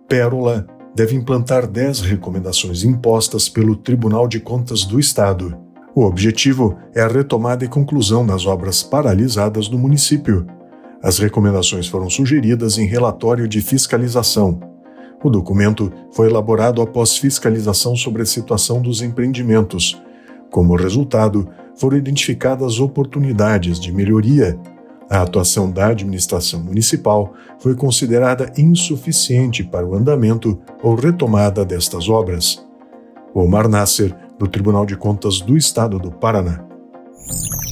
Pérola deve implantar 10 recomendações impostas pelo Tribunal de Contas do Estado. O objetivo é a retomada e conclusão das obras paralisadas no município. As recomendações foram sugeridas em relatório de fiscalização. O documento foi elaborado após fiscalização sobre a situação dos empreendimentos. Como resultado, foram identificadas oportunidades de melhoria. A atuação da administração municipal foi considerada insuficiente para o andamento ou retomada destas obras. Omar Nasser, do Tribunal de Contas do Estado do Paraná.